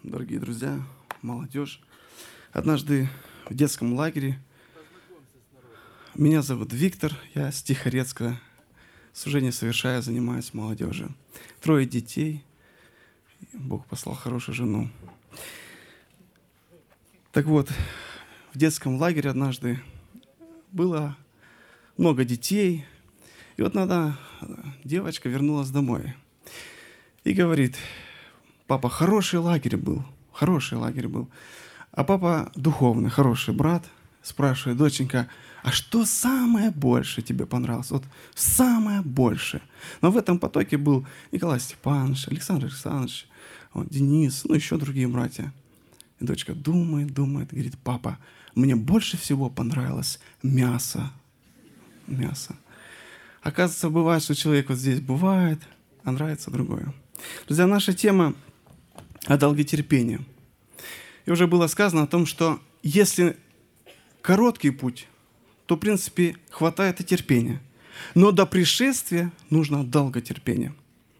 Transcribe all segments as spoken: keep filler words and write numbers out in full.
дорогие друзья, молодежь. Однажды в детском лагере, меня зовут Виктор, я с Тихорецка, служение совершаю, занимаюсь молодежью. Трое детей, Бог послал хорошую жену. Так вот, в детском лагере однажды было много детей, и вот одна девочка вернулась домой и говорит: папа, хороший лагерь был, хороший лагерь был. А папа духовный, хороший брат, спрашивает: доченька, а что самое больше тебе понравилось? Вот самое больше. Но в этом потоке был Николай Степанович, Александр Александрович, вот, Денис, ну еще другие братья. И дочка думает, думает, говорит: папа, мне больше всего понравилось мясо. Мясо. Оказывается, бывает, что человек вот здесь бывает, а нравится другое. Друзья, наша тема о долготерпении. И уже было сказано о том, что если короткий путь, то, в принципе, хватает и терпения. Но до пришествия нужно долготерпение.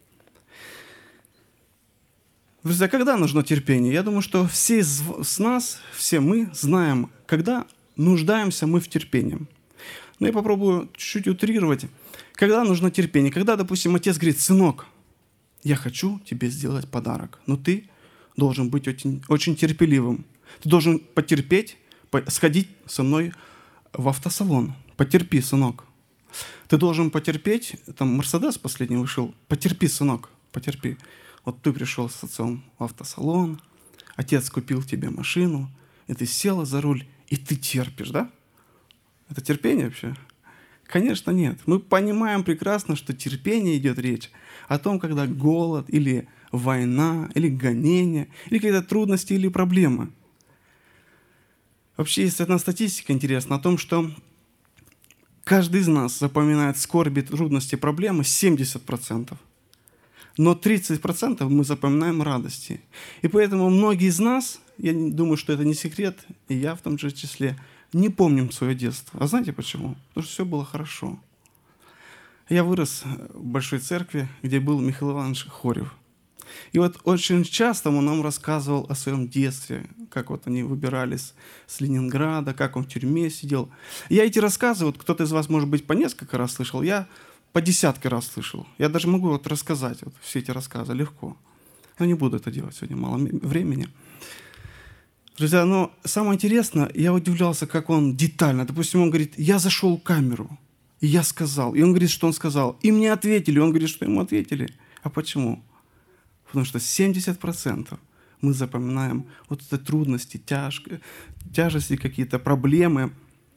Друзья, когда нужно терпение? Я думаю, что все из нас, все мы знаем, когда нуждаемся мы в терпении. Но я попробую чуть-чуть утрировать. Когда нужно терпение? Когда, допустим, отец говорит: сынок, я хочу тебе сделать подарок, но ты должен быть очень, очень терпеливым. Ты должен потерпеть, сходить со мной в автосалон. Потерпи, сынок. Ты должен потерпеть, там Мерседес последний вышел, потерпи, сынок, потерпи. Вот ты пришел с отцом в автосалон, отец купил тебе машину, и ты села за руль, и ты терпишь, да? Это терпение вообще? Конечно, нет. Мы понимаем прекрасно, что терпение идет речь о том, когда голод или война, или гонение, или какие-то трудности, или проблемы. Вообще есть одна статистика интересная о том, что каждый из нас запоминает скорби, трудности, проблемы семьдесят процентов. Но тридцать процентов мы запоминаем радости. И поэтому многие из нас, я думаю, что это не секрет, и я в том же числе, не помним свое детство. А знаете почему? Потому что все было хорошо. Я вырос в большой церкви, где был Михаил Иванович Хорев. И вот очень часто он нам рассказывал о своем детстве, как вот они выбирались с Ленинграда, как он в тюрьме сидел. Я эти рассказы, вот кто-то из вас, может быть, по несколько раз слышал, я по десятки раз слышал. Я даже могу вот рассказать вот все эти рассказы легко. Но не буду это делать сегодня, мало времени. Друзья, но самое интересное, я удивлялся, как он детально. Допустим, он говорит: я зашел в камеру, и я сказал. И он говорит, что он сказал. И мне ответили. Он говорит, что ему ответили. А почему? Потому что семьдесят процентов мы запоминаем вот эти трудности, тяж... тяжести, какие-то проблемы.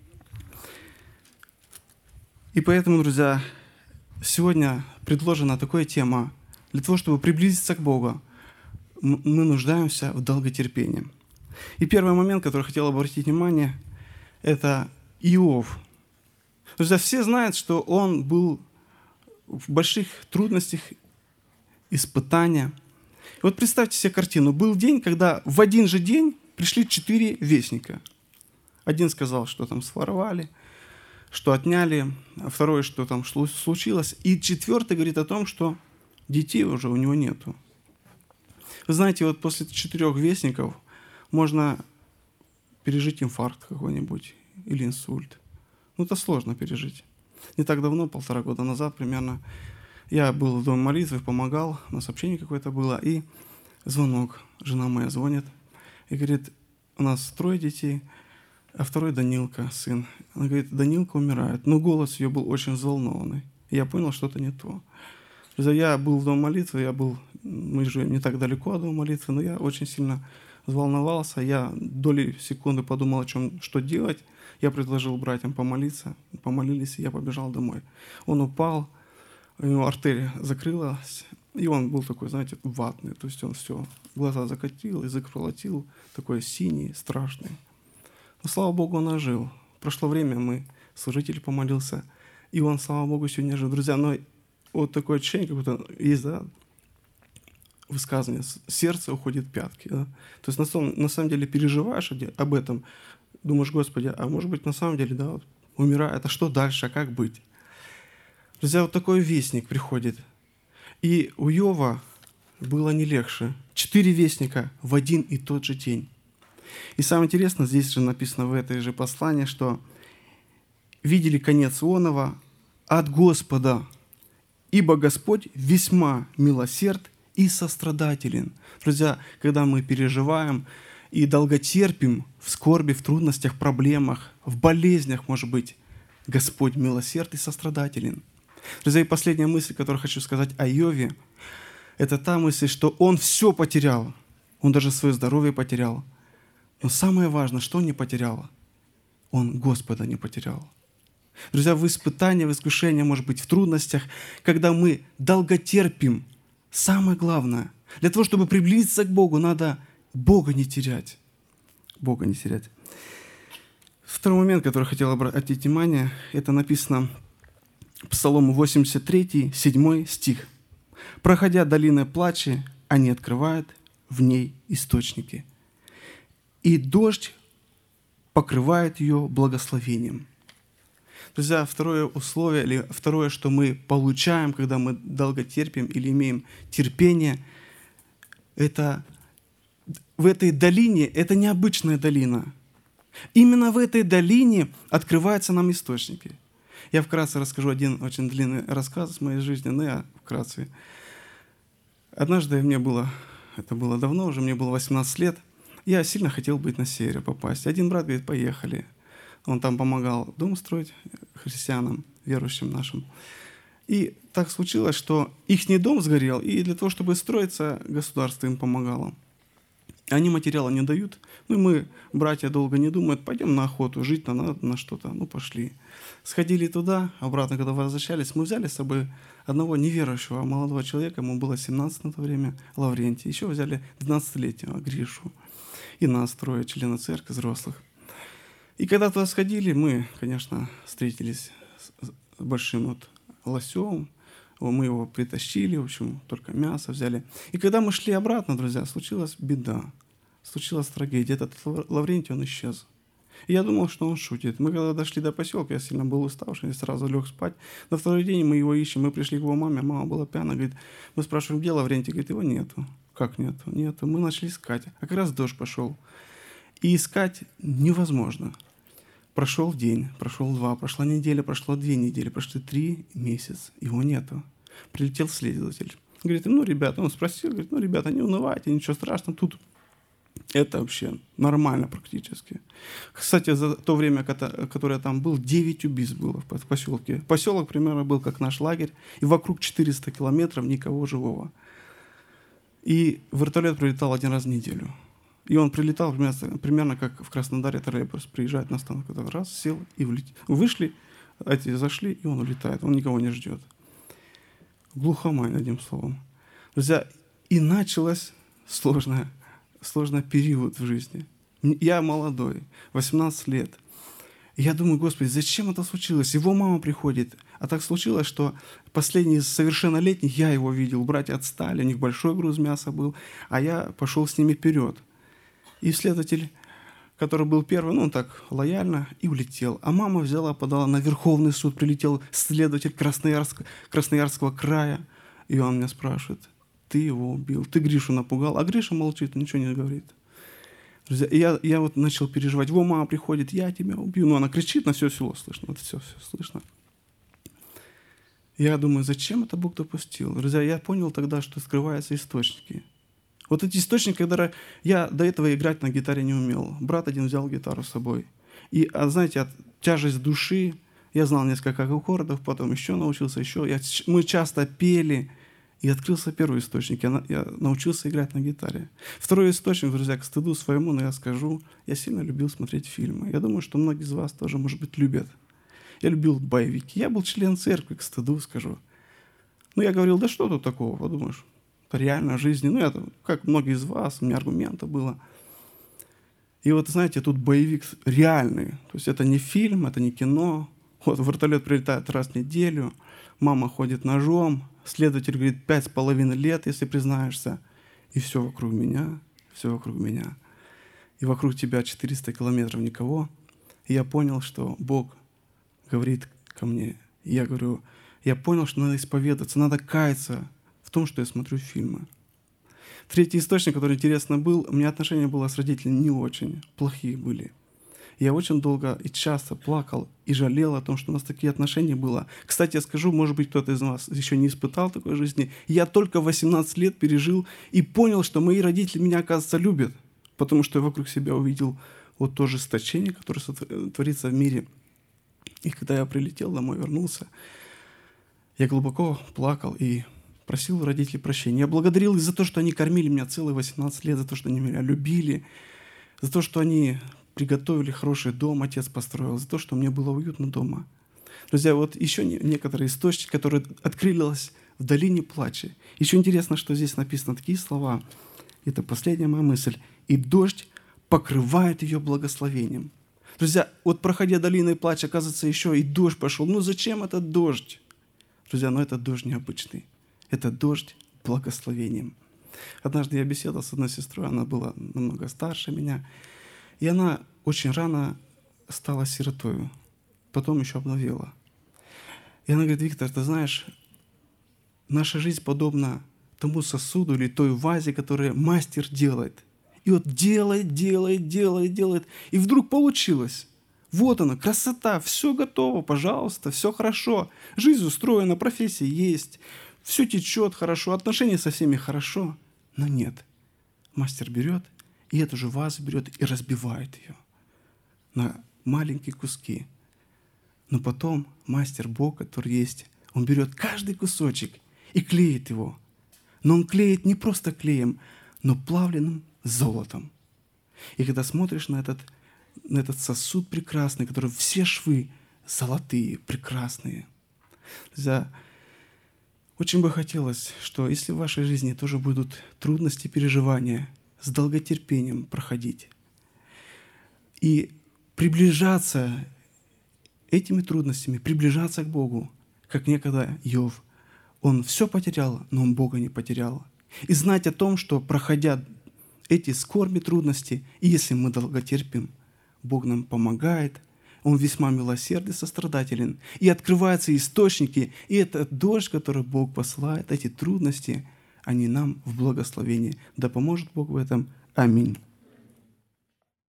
И поэтому, друзья, сегодня предложена такая тема. Для того, чтобы приблизиться к Богу, мы нуждаемся в долготерпении. И первый момент, который я хотел обратить внимание, это Иов. Друзья, все знают, что он был в больших трудностях, испытания. И вот представьте себе картину. Был день, когда в один же день пришли четыре вестника. Один сказал, что там своровали, что отняли, а второй, что там случилось. И четвертый говорит о том, что детей уже у него нету. Вы знаете, вот после четырех вестников можно пережить инфаркт какой-нибудь или инсульт. Ну, это сложно пережить. Не так давно, полтора года назад примерно, я был в доме молитвы, помогал, у нас общение какое-то было, и звонок. Жена моя звонит и говорит: у нас трое детей, а второй Данилка, сын. Она говорит: Данилка умирает. Но голос ее был очень взволнованный. И я понял, что это не то. Я был в доме молитвы, я был, мы живем не так далеко от дома молитвы, но я очень сильно взволновался. Я доли секунды подумал, о чем, что делать. Я предложил братьям помолиться. Помолились, и я побежал домой. Он упал, у него артерия закрылась, и он был такой, знаете, ватный. То есть он все, глаза закатил, язык проглотил, такой синий, страшный. Но, слава Богу, он ожил. Прошло время, мы, служитель помолился, и он, слава Богу, сегодня жив. Друзья, но вот такое ощущение, как будто есть, да, высказывание: сердце уходит в пятки. Да? То есть на самом, на самом деле переживаешь об этом, думаешь: Господи, а может быть на самом деле, да, вот, умирает, а что дальше, а как быть? Друзья, вот такой вестник приходит. И у Иова было не легче. Четыре вестника в один и тот же день. И самое интересное, здесь же написано в этой же послании, что видели конец онова от Господа, ибо Господь весьма милосерд и сострадателен. Друзья, когда мы переживаем и долготерпим в скорби, в трудностях, проблемах, в болезнях, может быть, Господь милосерд и сострадателен. Друзья, и последняя мысль, которую хочу сказать о Иове, это та мысль, что он все потерял. Он даже свое здоровье потерял. Но самое важное, что он не потерял? Он Господа не потерял. Друзья, в испытании, в искушении, может быть, в трудностях, когда мы долготерпим, самое главное, для того, чтобы приблизиться к Богу, надо Бога не терять. Бога не терять. Второй момент, который хотел обратить внимание, это написано Псалом восемьдесят три, седьмой стих. «Проходя долиной плача, они открывают в ней источники, и дождь покрывает ее благословением». Друзья, второе условие, или второе, что мы получаем, когда мы долго терпим или имеем терпение, это в этой долине, это необычная долина. Именно в этой долине открываются нам источники. Я вкратце расскажу один очень длинный рассказ из моей жизни, но я вкратце. Однажды мне было, это было давно уже, мне было восемнадцать лет, я сильно хотел быть на север попасть. Один брат говорит, поехали. Он там помогал дом строить христианам, верующим нашим. И так случилось, что их дом сгорел, и для того, чтобы строиться, государство им помогало. Они материала не дают. Ну и мы, братья, долго не думают, пойдем на охоту, жить на, на, на что-то. Ну, пошли. Сходили туда, обратно, когда возвращались, мы взяли с собой одного неверующего молодого человека, ему было семнадцать на то время, Лаврентий. Еще взяли двенадцатилетнего Гришу. И нас трое, члены церкви, взрослых. И когда туда сходили, мы, конечно, встретились с большим вот лосем, мы его притащили, в общем, только мясо взяли. И когда мы шли обратно, друзья, случилась беда, случилась трагедия. Этот Лаврентий, он исчез. И я думал, что он шутит. Мы когда дошли до поселка, я сильно был уставший, сразу лег спать. На второй день мы его ищем, мы пришли к его маме, мама была пьяна, говорит, мы спрашиваем, где Лаврентий? Говорит, его нету. Как нету? Нету. Мы начали искать. А как раз дождь пошел. И искать невозможно. Прошел день, прошел два, прошла неделя, прошло две недели, прошли три месяца, его нету. Прилетел следователь. Говорит, ну, ребята, он спросил, говорит, ну, ребята, не унывайте, ничего страшного, тут это вообще нормально практически. Кстати, за то время, которое я там был, девять убийств было в поселке. Поселок примерно был как наш лагерь, и вокруг четыреста километров никого живого. И вертолет прилетал один раз в неделю. И он прилетал примерно, примерно как в Краснодаре троллейбус. Приезжает на станцию, раз, сел и улетел. Вышли, эти зашли, и он улетает. Он никого не ждет. Глухомань, одним словом. Друзья, и началась сложная, сложный период в жизни. Я молодой, восемнадцать лет. И я думаю, Господи, зачем это случилось? Его мама приходит. А так случилось, что последний из совершеннолетних, я его видел, братья отстали, у них большой груз мяса был, а я пошел с ними вперед. И следователь, который был первый, ну, он так лояльно и улетел. А мама взяла, подала на Верховный суд, прилетел следователь Красноярск, Красноярского края. И он меня спрашивает, ты его убил, ты Гришу напугал. А Гриша молчит, ничего не говорит. Друзья, и я, я вот начал переживать. Его мама приходит, я тебя убью. Ну, она кричит, на все село слышно. Вот все, все слышно. Я думаю, зачем это Бог допустил? Друзья, я понял тогда, что скрываются источники. Вот эти источники, когда я до этого играть на гитаре не умел. Брат один взял гитару с собой. И, а, знаете, от тяжесть души, я знал несколько аккордов, потом еще научился, еще. Я, мы часто пели, и открылся первый источник. Я, я научился играть на гитаре. Второй источник, друзья, к стыду своему, но я скажу, я сильно любил смотреть фильмы. Я думаю, что многие из вас тоже, может быть, любят. Я любил боевики. Я был член церкви, к стыду скажу. Ну, я говорил, да что тут такого, подумаешь. Реально в жизни. Ну, это, как многие из вас, у меня аргумента было. И вот, знаете, тут боевик реальный. То есть это не фильм, это не кино. Вот вертолет прилетает раз в неделю, мама ходит ножом, следователь говорит, пять с половиной лет, если признаешься. И все вокруг меня, все вокруг меня. И вокруг тебя четыреста километров никого. И я понял, что Бог говорит ко мне. И я говорю, я понял, что надо исповедаться, надо каяться в том, что я смотрю фильмы. Третий источник, который интересно был, у меня отношения было с родителями не очень, плохие были. Я очень долго и часто плакал и жалел о том, что у нас такие отношения было. Кстати, я скажу, может быть, кто-то из вас еще не испытал такой жизни. Я только в восемнадцать лет пережил и понял, что мои родители меня, оказывается, любят, потому что я вокруг себя увидел вот то жесточение, которое творится в мире. И когда я прилетел домой, вернулся, я глубоко плакал и просил у родителей прощения. Я благодарил их за то, что они кормили меня целые восемнадцать лет, за то, что они меня любили, за то, что они приготовили хороший дом, отец построил, за то, что мне было уютно дома. Друзья, вот еще не, некоторые источники, которые открылись в долине плача. Еще интересно, что здесь написано такие слова. Это последняя моя мысль. «И дождь покрывает ее благословением». Друзья, вот проходя долиной плача, оказывается, еще и дождь пошел. Ну зачем этот дождь? Друзья, ну этот дождь необычный. Это дождь благословением. Однажды я беседовал с одной сестрой, она была намного старше меня, и она очень рано стала сиротою, потом еще обновила. И она говорит: Виктор, ты знаешь, наша жизнь подобна тому сосуду или той вазе, которую мастер делает. И вот делает, делает, делает, делает, и вдруг получилось. Вот она, красота, все готово, пожалуйста, все хорошо. Жизнь устроена, профессия есть, все течет хорошо, отношения со всеми хорошо. Но нет, мастер берет, и эту же вазу берет и разбивает ее на маленькие куски. Но потом мастер Бог, который есть, он берет каждый кусочек и клеит его. Но он клеит не просто клеем, но плавленным золотом. И когда смотришь на этот, на этот сосуд прекрасный, который все швы золотые, прекрасные. За... Очень бы хотелось, что если в вашей жизни тоже будут трудности, переживания, с долготерпением проходить и приближаться этими трудностями, приближаться к Богу, как некогда Иов. Он все потерял, но он Бога не потерял. И знать о том, что, проходя эти скорби, трудности, и если мы долготерпим, Бог нам помогает, Он весьма милосердный, сострадателен, и открываются источники, и этот дождь, который Бог посылает, эти трудности, они нам в благословении. Да поможет Бог в этом. Аминь.